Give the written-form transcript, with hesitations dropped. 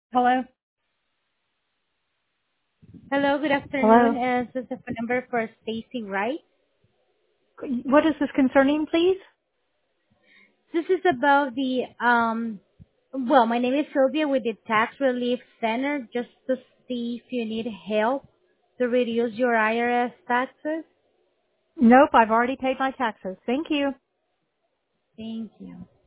Hello? Hello, good afternoon. Hello? This is the phone number for Stacy Wright. What is this concerning, please? This is about my name is Sylvia with the Tax Relief Center, just to see if you need help to reduce your IRS taxes. Nope, I've already paid my taxes. Thank you. Thank you.